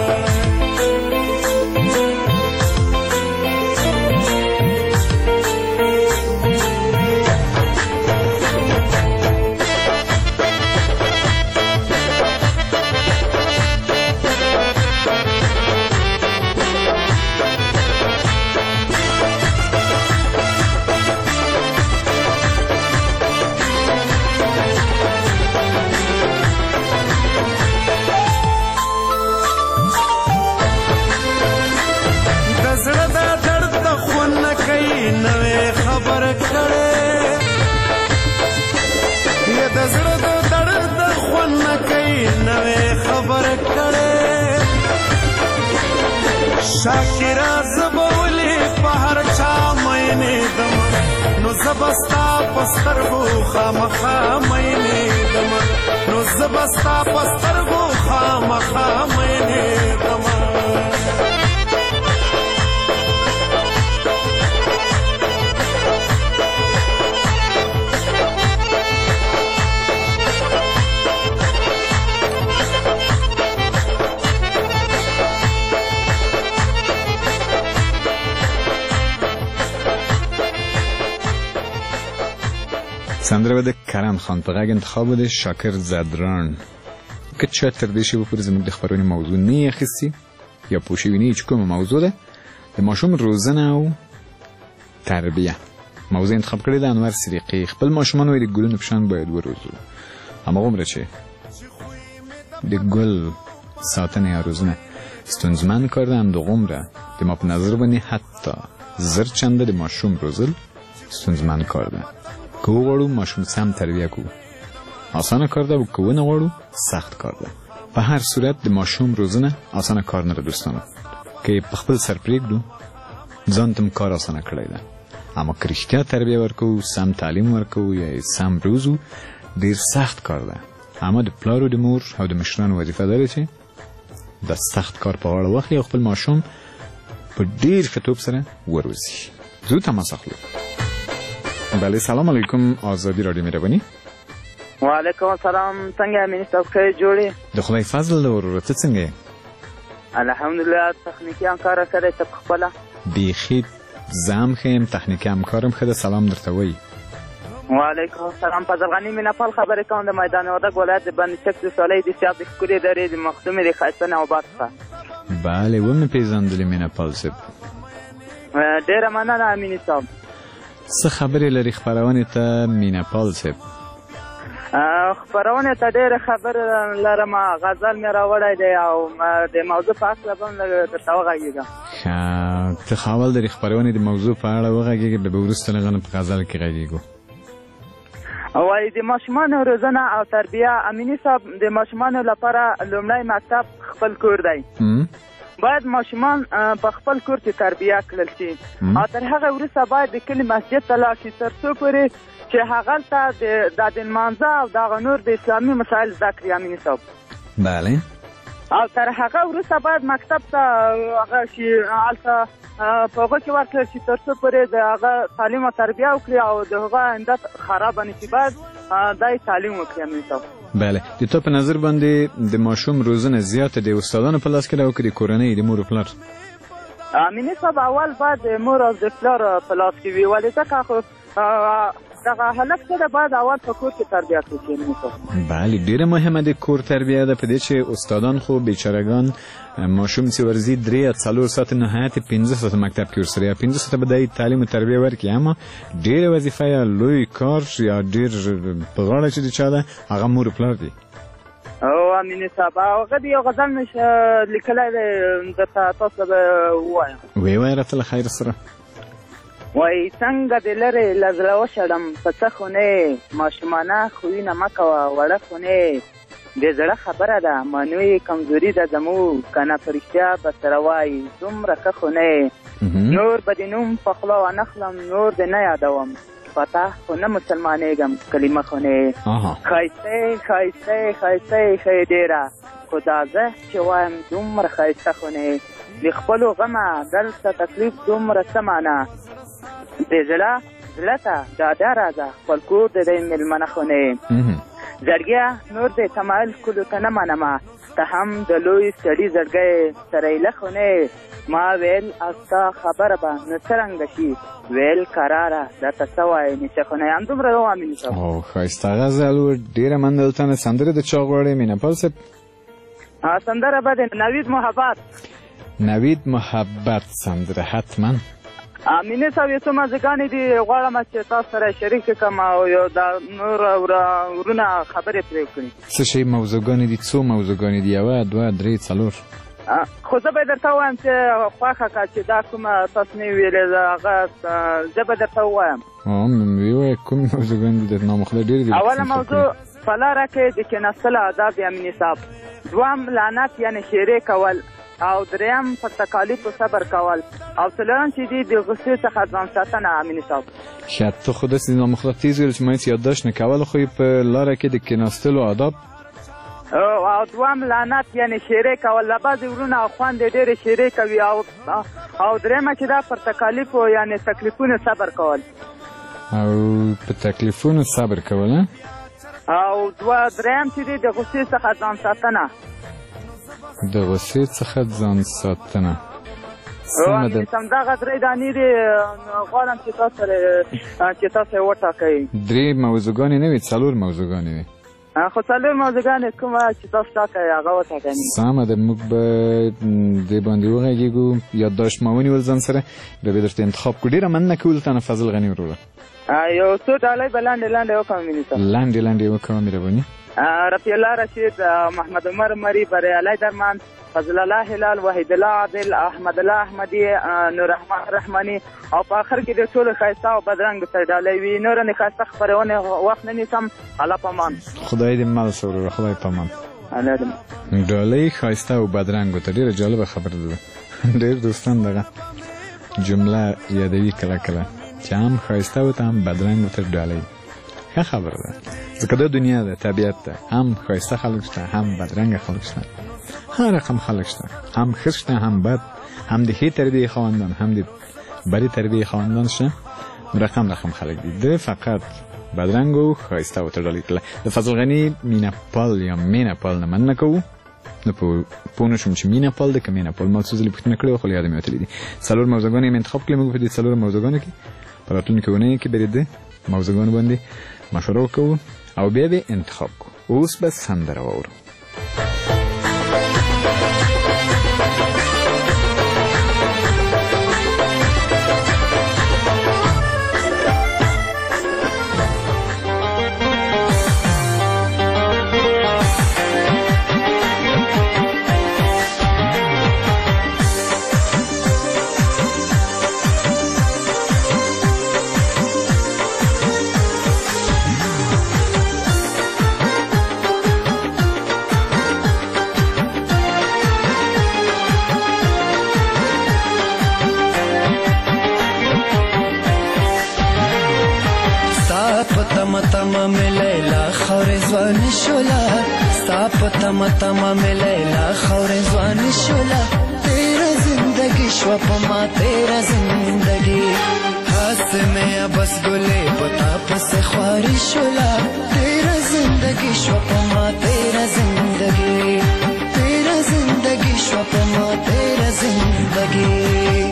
شاکرا زبولی پہر چا میں نے دم نو زبستا پسترگو خامخا میں نے دم نو زبستا پسترگو خامخا میں نے دم سندره بده کرم خان په غږ انتخاب بده شاکر زدران که چه تر دې شی په زموږ د خبرونې موضوع نه اخیستی یا پوښی نه چې کوم موضوع ده د ماشوم روزنه او تربیه موضوع انتخاب کړی د انور صدیقی خپل ماشومان ویل ګلونه پشان باید وروزو اما عمره چې د ګل ساتنه یا روزنه ستونزمن کار ده اندوغمره د ما په نظر باندې حتی زر چنده د ماشوم روزل ستونزمن کار ده که وغواړو ماشوم سم تربیه کو آسانه کار ده و که ونه غواړو سخت کار ده په هر صورت د ماشوم روزنه آسانه کار نه ده دوستانو که په خپل سر پرېږدو ځان ته کار آسانه کړی ده اما که رښتیا تربیه ورکو سم تعلیم ورکو یا سم روزو ډیر سخت کار ده اما د پلار او د مور او د مشرانو وظیفه ده چې د سخت کار په غاړه واخلي او خپل ماشوم په ډیر ښه توب سره وروزي زو تماس اخلو بله سلام علیکم آزادی رادیو مهربانی وعلیکم السلام څنګه امین تاسو کې جوړی د خدای فضل له ورته څنګه الحمدلله تخنیکی کار سره ته خپل بیخی زم خیم تکنیک همکارم خدا سلام درته وی. و علیکم السلام. فضل غنی من نپال خبرې کوم د میدان وردګ ولایت د بند چک د سولې د سیاب د ښکلې درې د مخدومې د ښایسته نوبات څخه. بله ومې پیژندلې مینه صاحب. ډېره مننه امیني صاحب. څه خبرې لري خپرونې ته مینه صاحب؟ خپرونې ته ډېره خبره لرم. غزل مې راوړی دی او د موضوع په هکله به هم درته وغږېږم. ښه ته خاول لري خپرونې د موضوع په اړه وغږېږې بیا به وروسته لږ په غزل کې غږېږو. وایي د ماشومانو روزنه او تربیه امیني صاحب د ماشومانو لپاره لومړی مکتب خپل کور دی. باید ماشومان په خپل کور کې تربیه کړل شي او تر هغه وروسته باید د کلي مسجد ته لاړ شي تر څو پورې چې هغلته د لمانځه او دغه نور د اسلامي مسایل زده کړي امیني صاحب. بله. او تر هغه وروسته باید مکتب ته هغه شي هلته په هغه کې ورکړل شي تر څو پورې د هغه تعلیم او تربیه وکړي او د هغه آینده خرابه نه شي. باید دا تعلیم وکړي امیني صاحب. بله د تو په نظر باندې د ماشوم روزنه زیاته د استادانو په لاس کې ده او که د کورنۍ د مور او پلار؟ امیني صاحب اول باید د مور او د پلار په لاس کې وي ولې ځکه خو دغه هلک څه ده باید اول په کور کې تربیه کړي امیني صاحب. بله ډېره مهمه د کور تربیه ده په دې چې استادان خو بیچارهګان ماشوم چې ورځي 3 یا 4 ساعته نهایت 15 ساعته مکتب کې ورسره یا 15 ساعته به د تعلیم او تربیه ورکړي اما ډېره وظیفه یا لوی کار یا ډېر په غاړه چې د چا ده هغه مور پلار دي. او امیني صاحب هغه د یو غزل مې لیکلی دی درته تاسو به ووایم. وایه راته له خیر سره. وایي څنګه د لرې له زړه وشړم په څه خونې ماشومانه خویونه مه کوه وړه خونې د زړه خبره ده معنوي کمزوري ده زموږ که نه په رښتیا به سره وایي دومره ښه خونې نور به د نوم په خوله ونخلم نور د نه یادوم پته خو نه مسلمانېږم کلمه خونې ښایسته ښایسته ښایسته ښه ډېره خو دا زه چې وایم دومره ښایسته خونې د خپلو غمه دلته تکلیف دومره څه معنه د زړه ته ډاډه راځه خپل کور د دی مېلمنه خونې زړګیه نور د تمایل ښکلو ته نه منمه ته هم د لوی سړي زړګی سره ایله خونې ما ویل او ستا خبره به نو څرنګه شي ویل کراره درته څه وایې نشه خونې همدومره و امیني صاحب. او ښایسته غزل و ډېره منډلتنه سندره د چا غواړې مینهپال صاحب؟ سندره به د نوید محبت. نوید محبت سندره حتما. امیني صاحب یو څه موضوعګانې دي غواړم چې تاسو سره شریک کړم او یو د نور ورونه خبرې پرې وکړي. څه شی موضوعګانې دي؟ څو موضوعګانې دي؟ 1 2 3 4 خو زه به درته ووایم چې خوښه کړه چې دا کومه تاسو نه ویلې هغه زه به درته ووایم. ویوایه کوم موضوعګانې دي؟ نامخله ډېرې دي. اوله موضوع په لاره کې د کېناستلو آداب امیني صاحب. دوم لعنت یعنې ښېرې کول او دریم پر تکالیفو صبر کول او څلورم چې دي د غصې څخه ځان ساتنه امیني صاحب. ښه ته خو داسې نامخله تیز ویل چې ما هېڅ یادداشت نه کول خو په لاره کې د کېناستلو آداب او دوم لعنت یعنې ښېرې کول له بعضې وروڼه او خویندې ډېرې ښېرې کوي او دریمه چې دا پر تکالیفو یعنې تکلیفونو صبر کول او په تکلیفونو صبر کول او دریم چې دي د غصې څخه ځان ساتنه د غصې څخه ځان ساتنه. همدغه درې دانې دي غواړم چې تاسو یې وټاکئ. 3 موضوعګانې نه وي 4 موضوعګانې وي خو 4 موضوعګانې کومه چې تاسو ټاکئ هغه وټاکئ. سمه ده موږ به دې باندې وغږېږو یادداشت ما ونیول ځان سره بیا به درته انتخاب کړو. ډېره مننه کوو تانه فضل غني وروره. یو څو ډالۍ به لاندې وکړم امیني صاحب. لاندې وکړم مهرباني. رفیع الله رشید محمد عمر مری بریالی درمان فضل الله هلال وحید الله عادل احمد الله احمدی نور احمد رحمانی او په اخر کې د ټولو ښایسته او بدرنګ ته ډالۍ وي. نور نه ښایسته خپرونې وخت نه نیسم. الله پامان. خدای دې مل سره خدای پامان. ډالۍ ښایسته او بدرنګ ته ډېره جالبه خبره ده. ډېر دوستان دغه جمله یادوي کله کله چې هم ښایسته او هم بدرنګ ته ډالۍ. ښه خبره ده ځکه دا دنیا ده طبیعت ده هم ښایسته خلک شته هم بدرنګه خلک شته هر رقم خلک شته هم ښه شته هم بد هم د ښې تربیې خاوندان هم د بدې تربیې خاوندان شته رقم خلک دي. ده فقط بدرنګ او ښایسته ورته ډالۍ کړله. د فضل غني مینهپال یا مینهپال نه مننه کوو. نو پوه نه شوم چې مینه پال ده که مینه پال. ما څو ځلې پوښتنه کړې وه خو یاد مې وتلي دي. 4 موضوعګانې یې انتخاب کړې. موږ په دې 4 موضوعګانو کې په راتلونکې اونۍ کې به د موضوعګانو باندې مشوره وکړو او بیا به انتخاب کړو. اوس به سندره واورو. تمام لیلا خور زوان شولا تیرا زندگی شو پما تیرا زندگی ہاتھ میں بس گلے بتا پس خواری شولا تیرا زندگی شو پما تیرا زندگی تیرا زندگی شو پما تیرا زندگی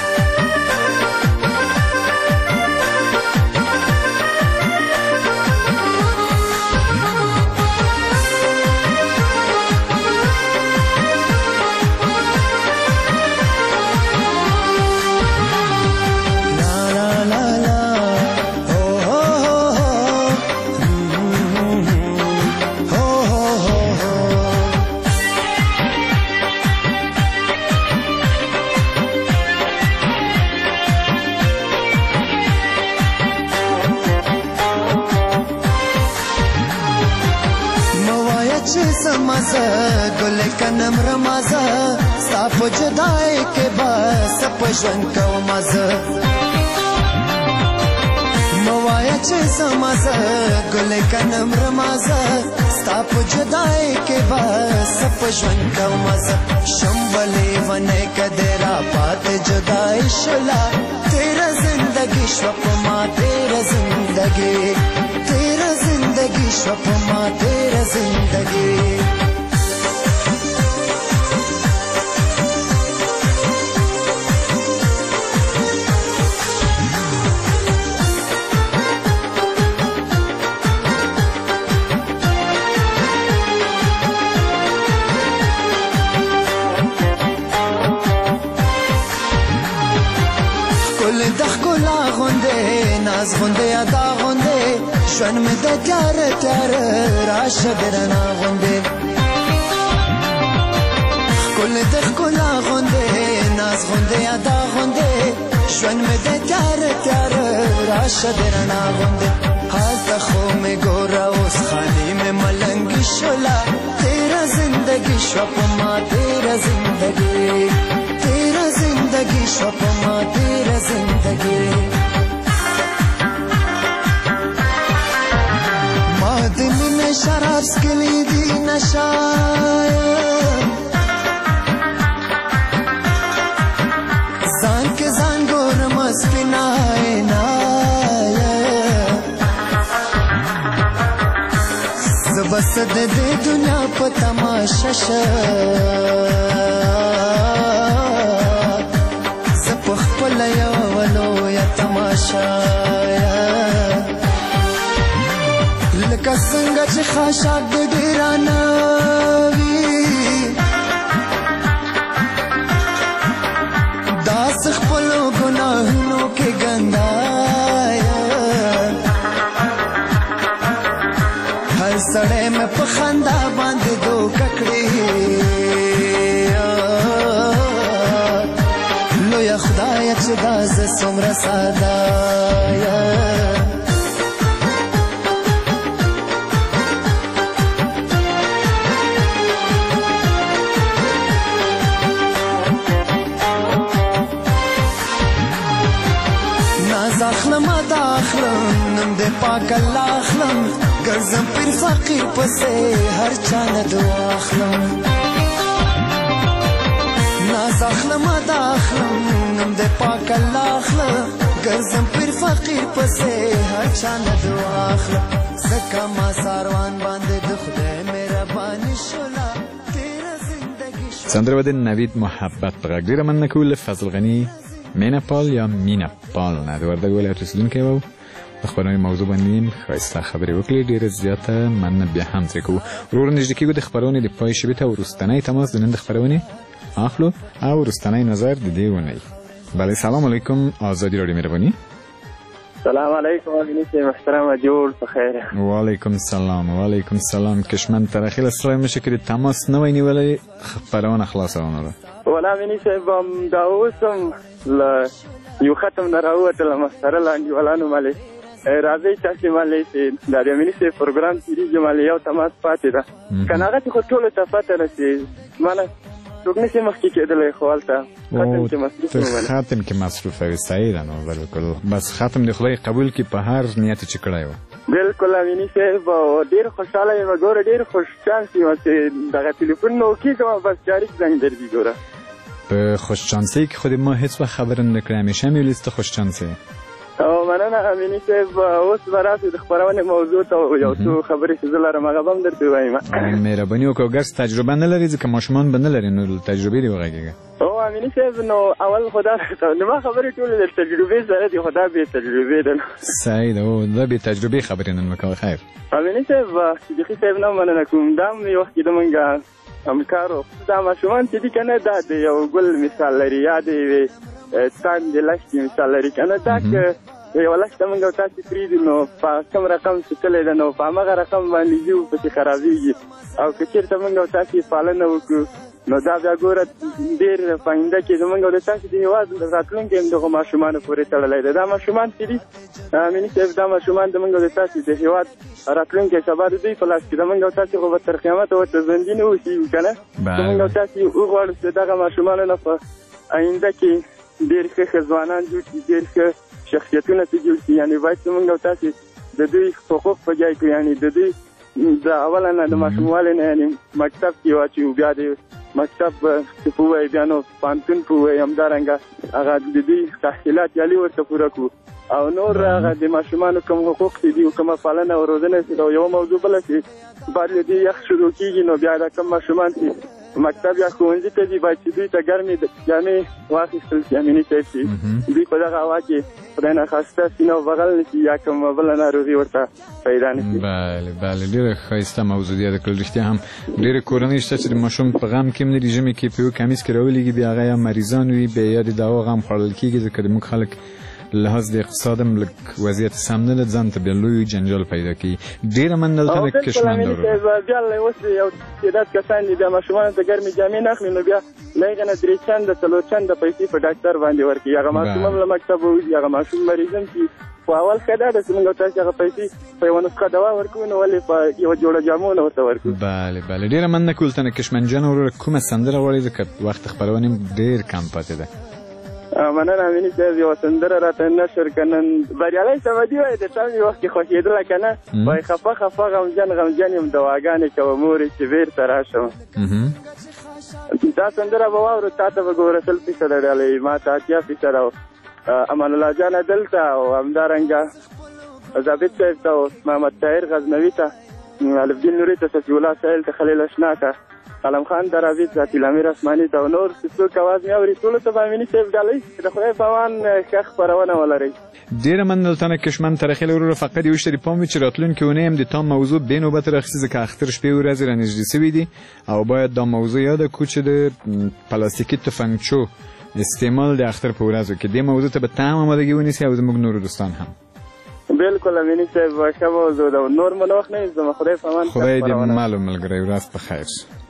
گل کنم رمازه ستا په جدای کې بس په ژوند کوم مزه موایا چې سمازه گل کنم رمازه ستا په جدای کې بس په ژوند کوم مزه شمبلې ونه کدرا پات جدای شلا تیرا زندگی شو په ما تیرا زندگی تیرا زندگی شو په ما تیرا زندگی ناز غنده ادا غنده شون می د تیار تیار راشه درنا غنده کل د کلا غنده ناز غنده ادا غنده شون می د تیار تیار راشه درنا غنده حال خو می ګورا اوس خالی می ملنګ شولا تیرا زندگی شو پما تیرا زندگی تیرا زندگی شو پما تیرا زندگی شراب سکلی دی نشایا زان کے زان گور مستی نائے نایا زبست دے دنیا پا تماشا شا زپخ پلیا ولو یا تماشا لکه څنګه چې خاشاک د ډیرانه وي داس خپلو ګناهونو کې ګندایا هر سړی مې په خندا باندې دوکه کړې لویه خدایه چې دا زه څومره ساده پاک الله اخلم ګرځم پیر فقیر پسې هر چا نه دعا اخلم ناز اخلم ادا اخلم نم دې پاک الله اخلم ګرځم پیر فقیر پسې هر چا نه دعا اخلم زکه ما ساروان باندې د خدای مهرباني شولا تیرا سندره د نوید محبت په غږ ډېره مننه کوو له فضل غني مینپال یا مینپال نه د وردګ ولایت اوسېدونکی و د خپرونې موضوع باندې ښایسته خبرې وکړې ډېره زیاته مننه بیا هم ترې کوو ورور نږدې کېږو د خپرونې د پای شبې ته وروستنی تماس د نن د خپرونې اخلو او وروستنی نظر د دې اونۍ بله سلام علیکم آزادی راډیو مهرباني سلام علیکم آقای محترم جور بخیر وعلیکم السلام کشمن ترخیل اسلام میشه که تماس نوی نیولی خبران خلاص آنه ولا منی سبام داوسم ل یو ختم نراوت لمستر لاندې ولانو مالي راځي چې مالي سي دا د منی سي پروګرام تیری مالي یو تماس پاتې ده کنه هغه خو ټول ته پاتې رسي مال څوک نشي مخکې کېدلی خو هلته ختم کې مصروف وي ختم کې مصروف وي صحیح ده نو بالکل بس ختم د خدای قبول کې په هر نیت چې کړی و بالکل امینی صاحب ډېر خوشحاله یم ګوره ډېر خوش چانس یم چې دغه تلیفون نو کېږم بس جاري زنګ درځي ګوره په خوش چانسۍ کې خو د ما هېڅ وخت خبره نه کړې همیشه مې ویل چې ته خوش چانس یې او مننه امینی صاحب اوس به راسې د خپرونې موضوع ته یو څو خبرې چې زه لرم هغه به هم درته ووایم مهرباني وکړه ګرس تجربه نه لري ځکه ماشومان به نه لري نو تجربې دې وغږېږه او امینی صاحب نو اول خدا ما خبرې ټولې د تجربې سره دي خدا بې تجربې ده صحیح ده او دا بې تجربې خبرې نن وکړه خیر امینی صاحب صدیقي صاحب نه مننه کوم دا هم یو وخت کې زمونږ همکارو دا ماشومان چې دي که نه دا د یو ګل مثال لري یا د یوې څاندې لښتې مثال لري که نه دا که یوه لښته موږ او تاسې پرېږدو نو په کوم رقم څکلی ده نو په همغه رقم باندې ځي پسې خرابېږي او که چېرته موږ او تاسې پالنه وکړو نو دا بیا ګوره ډېر په آینده کې زموږ او د تاسې د هېواد راتلونکی هم دغو ماشومانو پورې تړلی دی دا ماشومان چې دي امیني صاحب دا ماشومان زموږ او د تاسې د هېواد راتلونکی سبا د دوی په لاس کې زموږ او تاسې خو به تر قیامته ورته ژوندي نه اوسېږو که نه زموږ او تاسې وغواړو چې دغه ماشومانو نه په آینده کې ډېر ښه ځوانان جوړ کړي ډېر ښه شخصیتونه چې جوړ شي یعنې باید زموږ او تاسې د دوی حقوق په ځای کړو یعنې د دوی د اوله نه د ماشوموالي نه یعنې مکتب کې واچوو بیا د مکتب چې په ووایي بیا نو پوهنتون په ووایي همدارنګه هغه د دوی تحصیلات یالي ورته پوره کړو او نور هغه د ماشومانو کوم حقوق چې دي کومه پالنه او روزنه چې او یوه موضوع بله چې بعد له دې یخ شروع کېږي نو بیا دا کوم ماشومان چې مکتب یا ښوونځي ته ځي باید چې دوی ته ګرمې جامې واخیستل شي امیني صاحب چې دوی په دغه هوا کې خدای ناخواسته سینه وبغل نه شي یا کومه بله ناروغي ورته پیدا نه شي بله ډېره ښایسته موضوع دی یاده کړل رښتیا هم ډېرې کورنۍ شته چې د ماشوم په غم کې هم نه دي ژمي کې په یو کمیس کې راولېږي بیا هغه یا مریضان وي بیا یا د دوا غم خوړل کېږي ځکه د موږ خلک لحاظ د اقتصاد هم لږ وضعیت سم نه ده ځان ته بیا لوی جنجال پیدا کوي ډېره مننه دلته د کشمن بیا اوس یو تعداد کسان دي بیا ماشومانو ته ګرمې جامې نه اخلي نو بیا له هغې نه 3 چنده 4 چنده پیسې په ډاکټر باندې ورکوي هغه ماشوم هم له مکتبه وځي هغه ماشوم مریض هم شي خو اول ښه دا ده چې موږ تاسې هغه پیسې په یوه نسخه دوا ورکوو نو ولې په یوه جوړه جامو نه ورته ورکوو بله ډېره مننه کوو ته کشمن جان وروره کومه سندره غواړئ ځکه وخت خپرونې ډېر کم پاتې ده مننه امیني صاحب یوه سندره راته نشر که نن بریالی صمدي وایي د ټام یو وخت کې خوښېدله که نه وایي خفه غمجن یم دواګانې کوه مورې چې بېرته راشم دا سندره به واورو تا ته به ګوره 100% ډالۍ ما ته 80% او امان الله جانه دلته او همدارنګه ضابط صاحب ته او محمد طاهر غزنوي ته الفدین نوري ته صفي الله سایل ته خلیل اشنا ته علم خان دراوی ذاتی الامیر اسماني ته نور څوک اواز مې اوري ټولو ته به امیني صاحب ډالۍ د خدای په امان ښه خپرونه ولرئ ډېره مننه له کشمن ترخیل وروره فقط یو شی پام وي چې راتلونکې اونۍ هم د تا موضوع بې نوبت راخیستې ځکه اختر شپې ورځې رانږدې سوي دي او باید دا موضوع یاده کړو چې د پلاستیکي تفنګچو استعمال د اختر په ورځو کې دې موضوع ته به ته هم آمادګي ونیسي او زموږ نورو دوستان هم بالکل امیني صاحب ښه موضوع ده نور مو نه وخت نه ایږدم خدای په امان خدای دې مال و ملګری ورځ په خیر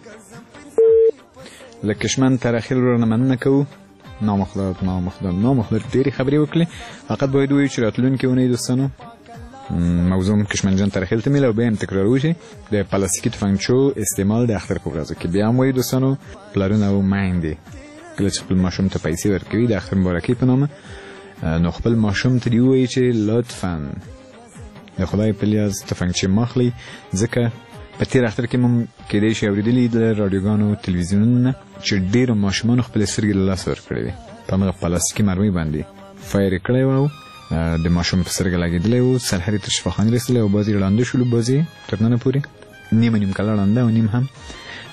له کشمن ترخیل وروره مننه کوو نامخلوق ډېرې خبرې وکړې فقط باید ووایو چې راتلونکې اونۍ دوستانو موضوع کشمن جان ترخیل ته میله او بیا هم تکرار وشي د پلاستیکي تفنګچو استعمال د اختر په ورځو کې بیا هم وایو دوستانو پلرونه او میندې کله چې خپل ماشوم ته پیسې ورکوي د اختر مبارکۍ په نامه نو خپل ماشوم ته دې ووایي چې لطفا د خدای په لیاز تفنګچې مه اخلئ ځکه په تېر اختر کې هم کېدای شي اورېدلي د راډیوګانو تلویزیونونو نه چې ډېرو ماشومانو خپلې سترګې له لاسه ورکړې وې په همغه پلاستیکي مرمۍ باندې فایر یې کړی و او د ماشوم په سترګه لګېدلی و سرحد یې تر شفاخانې رسېدلی او بعضې یې ړانده شولو بعضې تر ننه پورې نیمه کاله ړانده او نیم هم